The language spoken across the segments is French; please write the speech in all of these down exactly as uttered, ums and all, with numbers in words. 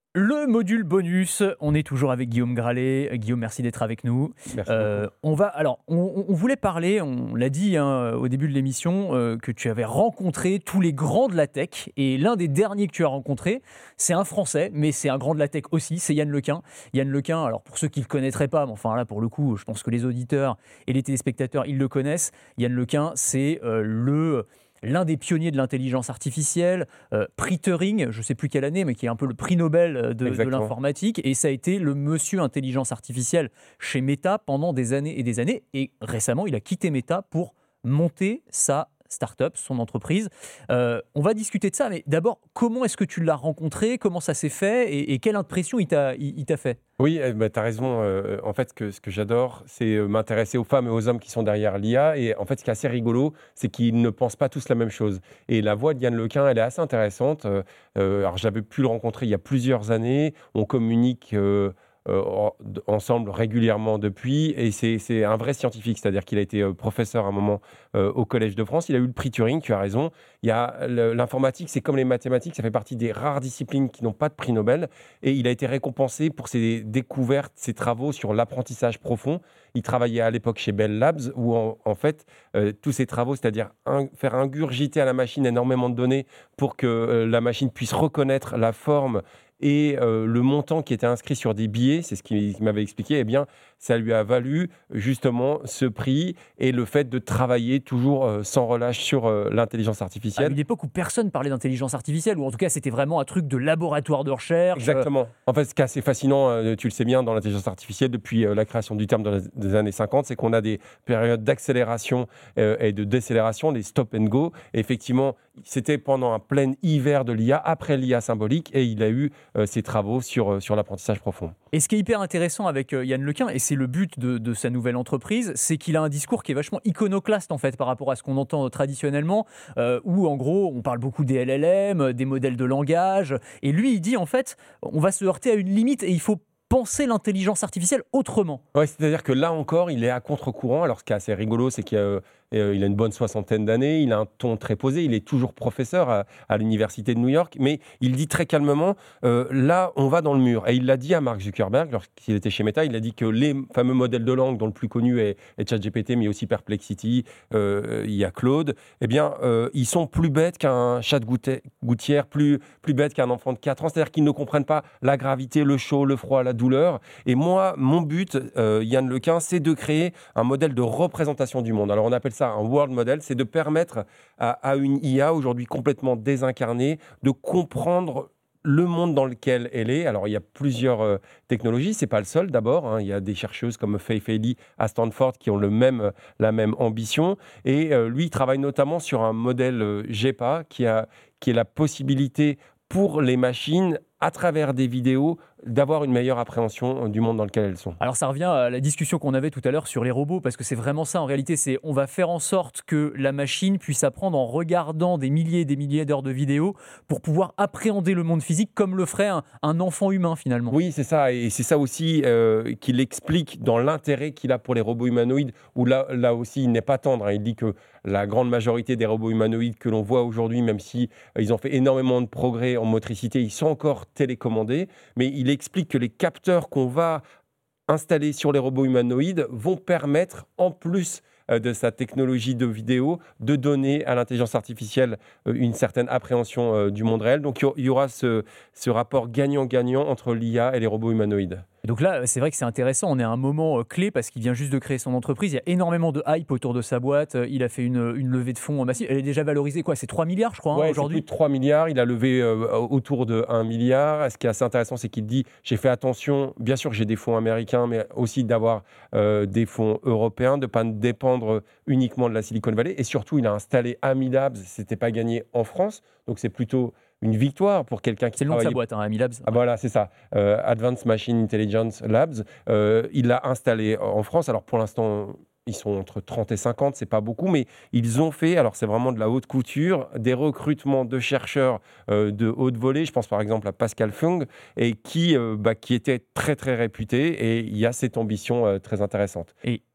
Le module bonus, on est toujours avec Guillaume Gralet. Guillaume, merci d'être avec nous. Merci Euh, beaucoup. on va, alors, on, on voulait parler, on l'a dit hein, au début de l'émission, euh, que tu avais rencontré tous les grands de la tech. Et l'un des derniers que tu as rencontré, c'est un Français, mais c'est un grand de la tech aussi, c'est Yann Lequin. Yann Lequin, alors pour ceux qui ne le connaîtraient pas, mais enfin là, pour le coup, je pense que les auditeurs et les téléspectateurs, ils le connaissent. Yann Lequin, c'est euh, le... l'un des pionniers de l'intelligence artificielle, euh, prix Turing, je ne sais plus quelle année, mais qui est un peu le prix Nobel de, de Exactement. l'informatique. Et ça a été le monsieur intelligence artificielle chez Meta pendant des années et des années. Et récemment, il a quitté Meta pour monter sa start-up, son entreprise. Euh, on va discuter de ça, mais d'abord, comment est-ce que tu l'as rencontré? Comment ça s'est fait? Et, et quelle impression il t'a, il, il t'a fait? Oui, eh ben, tu as raison. Euh, en fait, ce que, ce que j'adore, c'est euh, m'intéresser aux femmes et aux hommes qui sont derrière l'I A. Et en fait, ce qui est assez rigolo, c'est qu'ils ne pensent pas tous la même chose. Et la voix de Yann Lequin, elle est assez intéressante. Euh, euh, alors, j'avais pu le rencontrer il y a plusieurs années. On communique euh, euh, en- ensemble régulièrement depuis. Et c'est, c'est un vrai scientifique, c'est-à-dire qu'il a été euh, professeur à un moment euh, au Collège de France. Il a eu le prix Turing, tu as raison. Il y a le- l'informatique, c'est comme les mathématiques, ça fait partie des rares disciplines qui n'ont pas de prix Nobel. Et il a été récompensé pour ses découvertes, ses travaux sur l'apprentissage profond. Il travaillait à l'époque chez Bell Labs, où en, en fait, euh, tous ses travaux, c'est-à-dire un- faire ingurgiter à la machine énormément de données pour que euh, la machine puisse reconnaître la forme et euh, le montant qui était inscrit sur des billets, c'est ce qu'il qu'il m'avait expliqué, eh bien, ça lui a valu justement ce prix et le fait de travailler toujours euh, sans relâche sur euh, l'intelligence À artificielle. une époque où personne parlait d'intelligence artificielle, ou en tout cas c'était vraiment un truc de laboratoire de recherche. euh, Exactement. En fait, ce qui est assez fascinant, euh, tu le sais bien, dans l'intelligence artificielle, depuis euh, la création du terme dans les des années cinquante, c'est qu'on a des périodes d'accélération euh, et de décélération, les stop and go. Et effectivement, c'était pendant un plein hiver de l'I A, après l'I A symbolique, et il a eu euh, ses travaux sur, euh, sur l'apprentissage profond. Et ce qui est hyper intéressant avec euh, Yann Lequin, et c'est le but de, de sa nouvelle entreprise, c'est qu'il a un discours qui est vachement iconoclaste en fait par rapport à ce qu'on entend traditionnellement, euh, où en gros on parle beaucoup des L L M, des modèles de langage, et lui il dit en fait on va se heurter à une limite et il faut penser l'intelligence artificielle autrement. Ouais, c'est-à-dire que là encore, il est à contre-courant. Alors, ce qui est assez rigolo, c'est qu'il a, euh, euh, il a une bonne soixantaine d'années, il a un ton très posé, il est toujours professeur à, à l'université de New York, mais il dit très calmement, euh, là, on va dans le mur. Et il l'a dit à Mark Zuckerberg, lorsqu'il était chez Meta, il a dit que les fameux modèles de langue, dont le plus connu est, est ChatGPT, mais aussi Perplexity, euh, il y a Claude, eh bien, euh, ils sont plus bêtes qu'un chat de gouttière, gouttière, plus, plus bêtes qu'un enfant de quatre ans, c'est-à-dire qu'ils ne comprennent pas la gravité, le chaud, le froid, la douleur. Et moi, mon but, euh, Yann Lequin, c'est de créer un modèle de représentation du monde. Alors, on appelle ça un world model, c'est de permettre à, à une I A aujourd'hui complètement désincarnée de comprendre le monde dans lequel elle est. Alors, il y a plusieurs euh, technologies, c'est pas le seul d'abord, hein. Il y a des chercheuses comme Fei Fei Li à Stanford qui ont le même, la même ambition. Et euh, lui, il travaille notamment sur un modèle euh, G P A qui, a, qui est la possibilité pour les machines, à travers des vidéos, d'avoir une meilleure appréhension du monde dans lequel elles sont. Alors ça revient à la discussion qu'on avait tout à l'heure sur les robots, parce que c'est vraiment ça en réalité, c'est on va faire en sorte que la machine puisse apprendre en regardant des milliers et des milliers d'heures de vidéos pour pouvoir appréhender le monde physique comme le ferait un, un enfant humain finalement. Oui, c'est ça. Et c'est ça aussi euh, qu'il explique dans l'intérêt qu'il a pour les robots humanoïdes, où là, là aussi, il n'est pas tendre, hein. Il dit que la grande majorité des robots humanoïdes que l'on voit aujourd'hui, même si euh, ils ont fait énormément de progrès en motricité, ils sont encore télécommandés. Mais il explique que les capteurs qu'on va installés sur les robots humanoïdes vont permettre, en plus euh, de sa technologie de vidéo, de donner à l'intelligence artificielle euh, une certaine appréhension euh, du monde réel. Donc il y aura- il y aura ce, ce rapport gagnant-gagnant entre l'I A et les robots humanoïdes. Et donc là, c'est vrai que c'est intéressant, on est à un moment euh, clé parce qu'il vient juste de créer son entreprise, il y a énormément de hype autour de sa boîte, Euh, il a fait une, une levée de fonds massive, elle est déjà valorisée quoi, c'est trois milliards je crois hein, Ouais, c'est plus aujourd'hui. de trois milliards. Il a levé euh, autour de un milliard. Ce qui est assez intéressant, c'est qu'il dit, j'ai fait attention, bien sûr que j'ai des fonds américains, mais aussi d'avoir euh, des fonds européens, de ne pas dépendre uniquement de la Silicon Valley. Et surtout, il a installé Ami Labs, ce n'était pas gagné en France. Donc c'est plutôt une victoire pour quelqu'un qui C'est le nom de sa travaillait. boîte, hein, Ami Labs. Ah, voilà, c'est ça. Euh, Advanced Machine Intelligence Labs. Euh, il l'a installé en France. Alors pour l'instant, ils sont entre trente et cinquante, c'est pas beaucoup, mais ils ont fait, alors c'est vraiment de la haute couture, des recrutements de chercheurs euh, de haute volée. Je pense par exemple à Pascal Fung, et qui, euh, bah, qui était très très réputé. Et il y a cette ambition euh, très intéressante. Et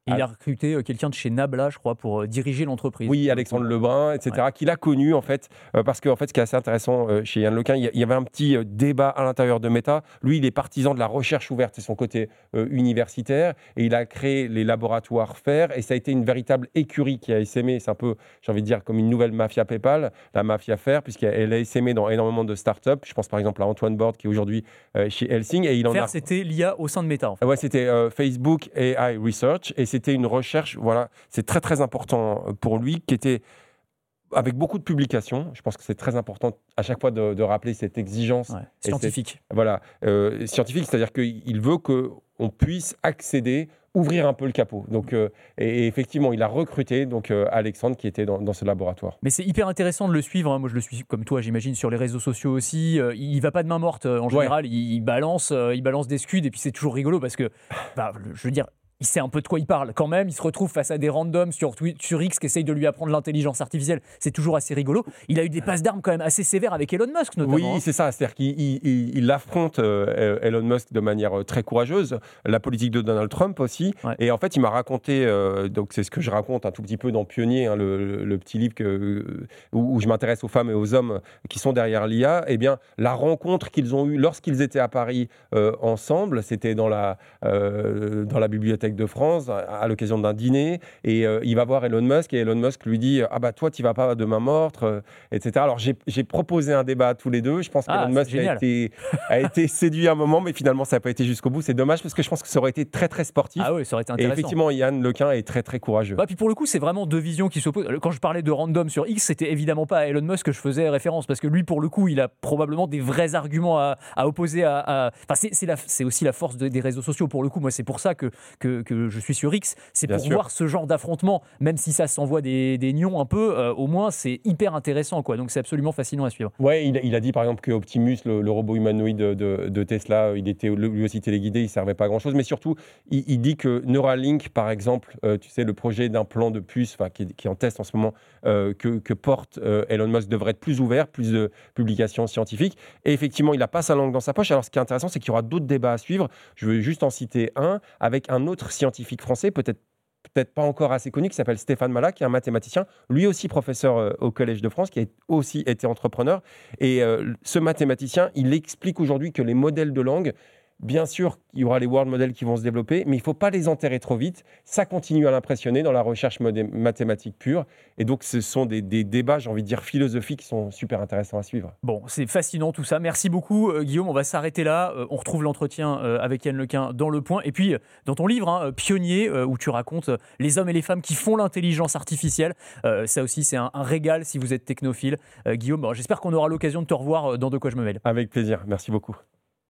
Et il a recruté quelqu'un de chez Nabla, je crois, pour diriger l'entreprise. Oui, Alexandre Lebrun, et cetera, ouais. Qu'il a connu, en fait, euh, parce que en fait, ce qui est assez intéressant euh, chez Yann Lequin, il y, y avait un petit euh, débat à l'intérieur de Meta. Lui, il est partisan de la recherche ouverte, c'est son côté euh, universitaire, et il a créé les laboratoires FAIR, et ça a été une véritable écurie qui a essaimé, c'est un peu, j'ai envie de dire, comme une nouvelle mafia PayPal, la mafia FAIR, puisqu'elle a essaimé dans énormément de startups. Je pense par exemple à Antoine Borde, qui est aujourd'hui euh, chez Helsing. Et il en FAIR, a... c'était l'I A au sein de Meta, en fait. Ouais, c'était euh, Facebook A I Research, et c'était une recherche, voilà, c'est très très important pour lui, qui était avec beaucoup de publications. Je pense que c'est très important à chaque fois de, de rappeler cette exigence. Ouais, scientifique. Cette, voilà, euh, scientifique, c'est-à-dire qu'il veut qu'on puisse accéder, ouvrir un peu le capot. Donc, euh, et, et effectivement, il a recruté donc, euh, Alexandre qui était dans, dans ce laboratoire. Mais c'est hyper intéressant de le suivre. Hein. Moi, je le suis comme toi, j'imagine, sur les réseaux sociaux aussi. Euh, il ne va pas de main morte en général. Ouais. Il, il, balance, euh, il balance des scuds et puis c'est toujours rigolo parce que, bah, je veux dire, il sait un peu de quoi il parle quand même. Il se retrouve face à des randoms sur, Twitter, sur X qui essayent de lui apprendre l'intelligence artificielle. C'est toujours assez rigolo. Il a eu des passes d'armes quand même assez sévères avec Elon Musk notamment. Oui, c'est ça. C'est-à-dire qu'il il, il, il affronte euh, Elon Musk de manière très courageeuse. La politique de Donald Trump aussi. Ouais. Et en fait, il m'a raconté, euh, donc c'est ce que je raconte un tout petit peu dans Pionnier, hein, le, le, le petit livre que, où, où je m'intéresse aux femmes et aux hommes qui sont derrière l'I A. Eh bien, la rencontre qu'ils ont eue lorsqu'ils étaient à Paris euh, ensemble, c'était dans la, euh, dans la bibliothèque de France à l'occasion d'un dîner et euh, il va voir Elon Musk et Elon Musk lui dit ah bah toi tu vas pas de main morte euh, et cetera. Alors j'ai, j'ai proposé un débat à tous les deux. Je pense ah, qu'Elon Musk a été, a été séduit à un moment mais finalement ça n'a pas été jusqu'au bout. C'est dommage parce que je pense que ça aurait été très très sportif. Ah oui, ça aurait été intéressant. Et effectivement Yann Lequin est très très courageux. Bah, puis pour le coup c'est vraiment deux visions qui s'opposent. Quand je parlais de random sur X, c'était évidemment pas à Elon Musk que je faisais référence parce que lui pour le coup il a probablement des vrais arguments à, à opposer à, à... Enfin c'est, c'est, la, c'est aussi la force de, des réseaux sociaux pour le coup. Moi c'est pour ça que, que, que je suis sur X, c'est Bien pour sûr. voir ce genre d'affrontement, même si ça s'envoie des, des nions un peu, euh, au moins c'est hyper intéressant, quoi. Donc c'est absolument fascinant à suivre. Ouais, il, il a dit par exemple que Optimus, le, le robot humanoïde de, de, de Tesla, il était lui aussi téléguidé, il servait pas à grand chose, mais surtout il, il dit que Neuralink, par exemple, euh, tu sais, le projet d'implant de puce, qui, qui est en test en ce moment, euh, que, que porte euh, Elon Musk devrait être plus ouvert, plus de publications scientifiques. Et effectivement, il n'a pas sa langue dans sa poche. Alors ce qui est intéressant, c'est qu'il y aura d'autres débats à suivre. Je veux juste en citer un avec un autre scientifique français, peut-être peut-être pas encore assez connu, qui s'appelle Stéphane Malat, qui est un mathématicien, lui aussi professeur euh, au Collège de France, qui a aussi été entrepreneur. Et euh, ce mathématicien, il explique aujourd'hui que les modèles de langue, bien sûr, il y aura les world models qui vont se développer, mais il ne faut pas les enterrer trop vite. Ça continue à l'impressionner dans la recherche modé- mathématique pure. Et donc, ce sont des, des débats, j'ai envie de dire, philosophiques qui sont super intéressants à suivre. Bon, c'est fascinant tout ça. Merci beaucoup, euh, Guillaume. On va s'arrêter là. Euh, on retrouve l'entretien euh, avec Yann Lequin dans Le Point. Et puis, euh, dans ton livre, hein, Pionnier, euh, où tu racontes euh, les hommes et les femmes qui font l'intelligence artificielle. Euh, ça aussi, c'est un, un régal si vous êtes technophile. Euh, Guillaume, bon, j'espère qu'on aura l'occasion de te revoir dans De quoi je me mêle. Avec plaisir. Merci beaucoup.